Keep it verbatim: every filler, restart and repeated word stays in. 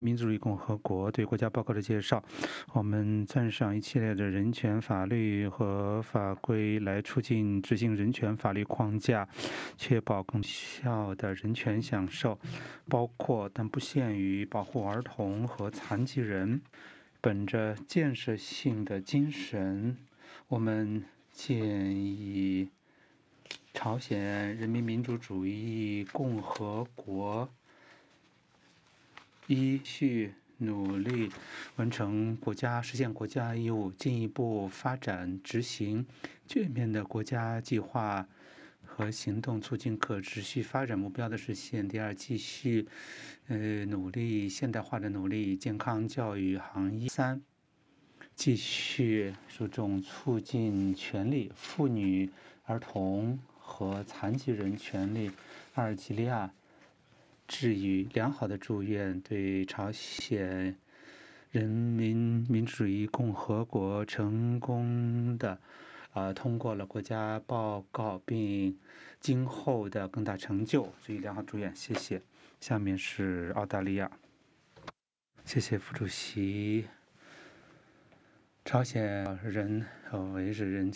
民主主义共和国对国家报告的介绍，我们赞赏一系列的人权法律和法规来促进执行人权法律框架，确保更效的人权享受，包括但不限于保护儿童和残疾人。本着建设性的精神，我们建议朝鲜人民民主主义共和国依续努力完成国家实现国家义务，进一步发展执行全面的国家计划和行动，促进可持续发展目标的实现。第二，继续呃努力现代化的努力，健康教育行业。三，继续注重促进权利、妇女、儿童和残疾人权利。阿尔及利亚致以良好的祝愿，对朝鲜人民民主主义共和国成功的呃通过了国家报告，并今后的更大成就致以良好祝愿。谢谢。下面是澳大利亚，谢谢副主席。朝鲜人呃维持人